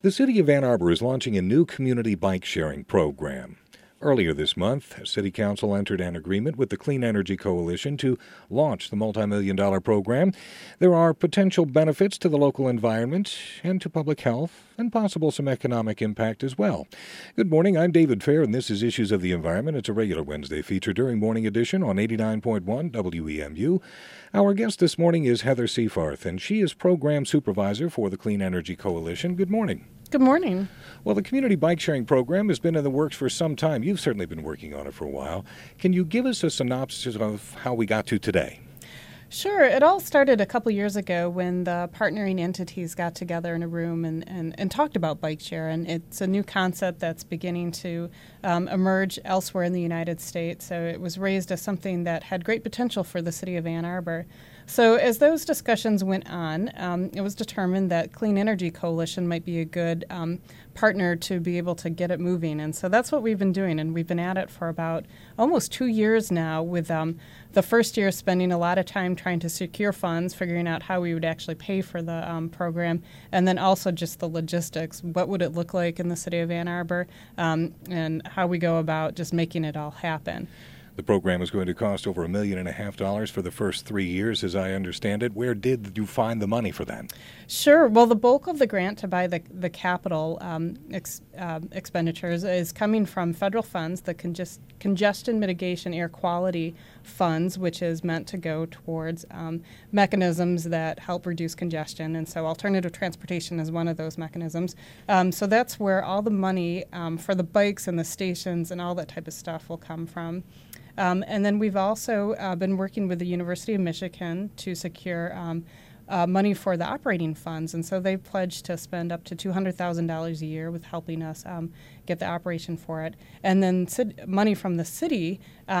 The City of Ann Arbor is launching a new community bike sharing program. Earlier this month, City Council entered an agreement with the Clean Energy Coalition to launch the multi-million-dollar program. There are potential benefits to the local environment and to public health, and possible some economic impact as well. Good morning, I'm David Fair, and this is Issues of the Environment. It's a regular Wednesday feature during Morning Edition on 89.1 WEMU. Our guest this morning is Heather Seafarth, and she is Program Supervisor for the Clean Energy Coalition. Good morning. Good morning. Well, the community bike sharing program has been in the works for some time. You've certainly been working on it for a while. Can you give us a synopsis of how we got to today? Sure. It all started a couple years ago when the partnering entities got together in a room and talked about bike share. And it's a new concept that's beginning to emerge elsewhere in the United States. So it was raised as something that had great potential for the city of Ann Arbor. So as those discussions went on, it was determined that Clean Energy Coalition might be a good partner to be able to get it moving. And so that's what we've been doing. And we've been at it for about almost 2 years now, with the first year spending a lot of time trying to secure funds, figuring out how we would actually pay for the program, and then also just the logistics. What would it look like in the city of Ann Arbor, and how we go about just making it all happen. The program is going to cost over $1.5 million for the first 3 years, as I understand it. Where did you find the money for that? Sure. Well, the bulk of the grant to buy the capital expenditures is coming from federal funds, the Congestion Mitigation Air Quality Funds, which is meant to go towards mechanisms that help reduce congestion. And so alternative transportation is one of those mechanisms. So that's where all the money for the bikes and the stations and all that type of stuff will come from. And then we've also been working with the University of Michigan to secure money for the operating funds. And so they've pledged to spend up to $200,000 a year with helping us get the operation for it. And then money from the city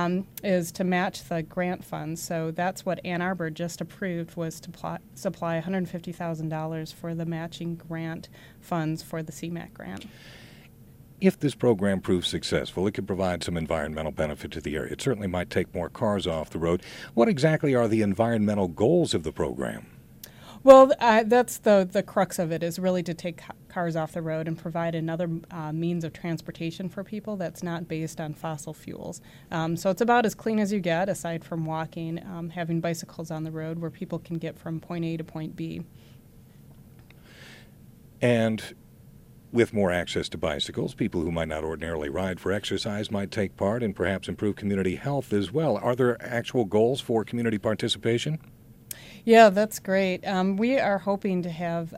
is to match the grant funds. So that's what Ann Arbor just approved, was to supply $150,000 for the matching grant funds for the CMAQ grant. If this program proves successful, it could provide some environmental benefit to the area. It certainly might take more cars off the road. What exactly are the environmental goals of the program? Well, that's the crux of it, is really to take cars off the road and provide another means of transportation for people that's not based on fossil fuels. So it's about as clean as you get, aside from walking, having bicycles on the road where people can get from point A to point B. And with more access to bicycles, people who might not ordinarily ride for exercise might take part and perhaps improve community health as well. Are there actual goals for community participation? Yeah, that's great. We are hoping to have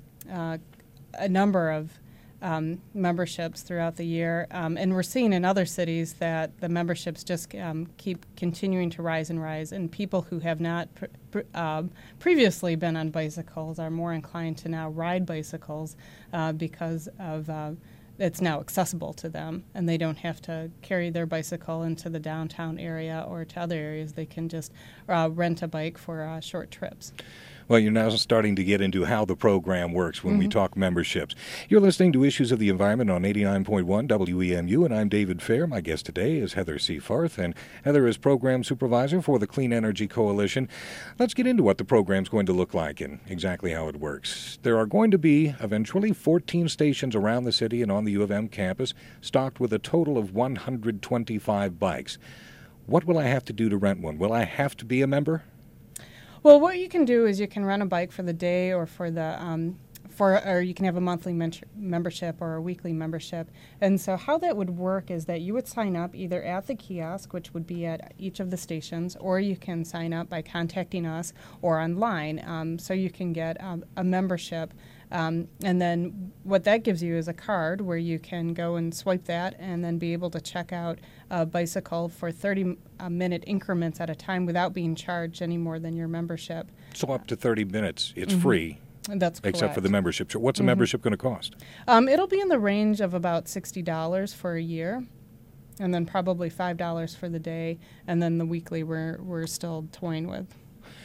a number of memberships throughout the year, and we're seeing in other cities that the memberships just keep continuing to rise and rise, and people who have not previously been on bicycles are more inclined to now ride bicycles because of it's now accessible to them, and they don't have to carry their bicycle into the downtown area or to other areas. They can just rent a bike for short trips. Well, you're now starting to get into how the program works when we talk memberships. You're listening to Issues of the Environment on 89.1 WEMU, and I'm David Fair. My guest today is Heather Seafarth, and Heather is Program Supervisor for the Clean Energy Coalition. Let's get into what the program's going to look like and exactly how it works. There are going to be eventually 14 stations around the city and on the U of M campus, stocked with a total of 125 bikes. What will I have to do to rent one? Will I have to be a member? Well, what you can do is you can rent a bike for the day, or for the or you can have a monthly membership or a weekly membership. And so how that would work is that you would sign up either at the kiosk, which would be at each of the stations, or you can sign up by contacting us or online. So you can get a membership. And then what that gives you is a card where you can go and swipe that and then be able to check out a bicycle for 30-minute increments at a time without being charged any more than your membership. So up to 30 minutes, it's free. That's correct. Except for the membership. So what's a membership going to cost? It'll be in the range of about $60 for a year, and then probably $5 for the day, and then the weekly we're still toying with.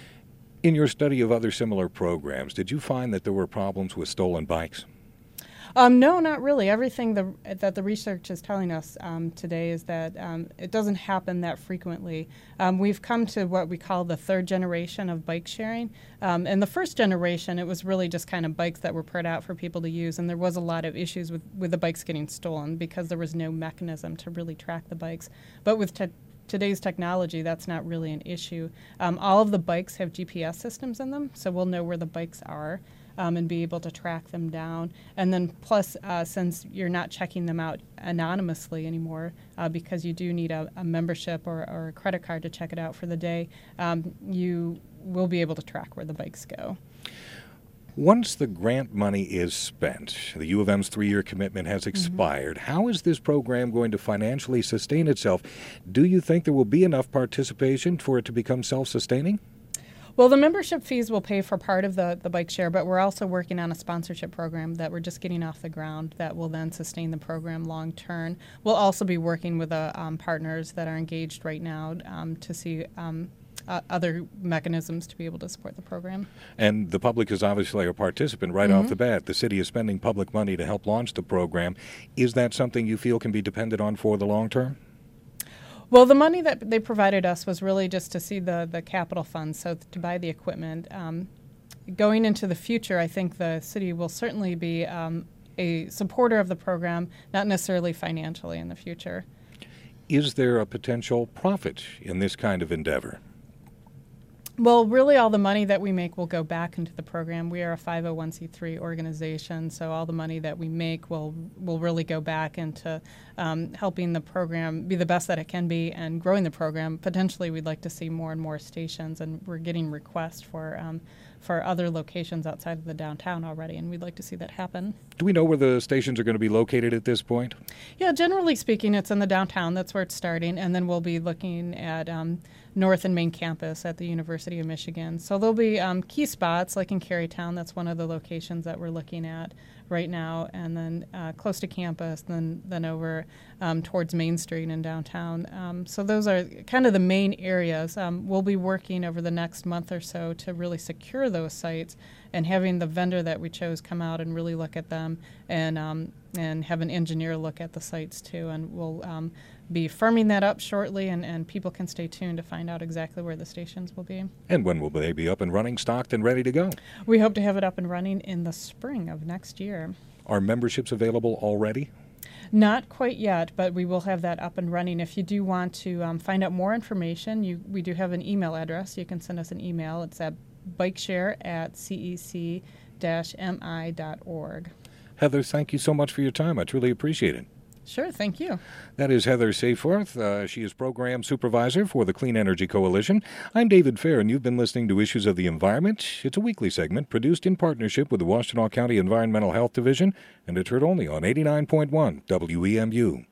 In your study of other similar programs, did you find that there were problems with stolen bikes? No, not really. Everything that the research is telling us today is that it doesn't happen that frequently. We've come to what we call the third generation of bike sharing. In the first generation, it was really just kind of bikes that were put out for people to use, and there was a lot of issues with the bikes getting stolen because there was no mechanism to really track the bikes. But with today's technology, that's not really an issue. All of the bikes have GPS systems in them, so we'll know where the bikes are. And be able to track them down. And then plus, since you're not checking them out anonymously anymore, because you do need a membership or a credit card to check it out for the day, you will be able to track where the bikes go. Once the grant money is spent, the U of M's 3-year commitment has expired. How is this program going to financially sustain itself? Do you think there will be enough participation for it to become self-sustaining? Well, the membership fees will pay for part of the bike share, but we're also working on a sponsorship program that we're just getting off the ground that will then sustain the program long term. We'll also be working with partners that are engaged right now to see other mechanisms to be able to support the program. And the public is obviously a participant right off the bat. The city is spending public money to help launch the program. Is that something you feel can be depended on for the long term? Well, the money that they provided us was really just to see the capital funds, so to buy the equipment. Going into the future, I think the city will certainly be a supporter of the program, not necessarily financially in the future. Is there a potential profit in this kind of endeavor? Well, really all the money that we make will go back into the program. We are a 501c3 organization, so all the money that we make will really go back into helping the program be the best that it can be and growing the program. Potentially, we'd like to see more and more stations, and we're getting requests for other locations outside of the downtown already, and we'd like to see that happen. Do we know where the stations are going to be located at this point? Yeah, generally speaking, it's in the downtown. That's where it's starting, and then we'll be looking at North and Main campus at the University of Michigan. So there'll be key spots, like in Carytown. That's one of the locations that we're looking at right now, and then close to campus, then over towards Main Street in downtown. So those are kind of the main areas. We'll be working over the next month or so to really secure those sites, and having the vendor that we chose come out and really look at them, and have an engineer look at the sites too. And we'll be firming that up shortly, and people can stay tuned to find out exactly where the stations will be. And when will they be up and running, stocked, and ready to go? We hope to have it up and running in the spring of next year. Are memberships available already? Not quite yet, but we will have that up and running. If you do want to find out more information, we do have an email address. You can send us an email. It's at bikeshare@cec-mi.org. Heather, thank you so much for your time. I truly appreciate it. Sure, thank you. That is Heather Sayforth. She is Program Supervisor for the Clean Energy Coalition. I'm David Fair, and you've been listening to Issues of the Environment. It's a weekly segment produced in partnership with the Washtenaw County Environmental Health Division, and it's heard only on 89.1 WEMU.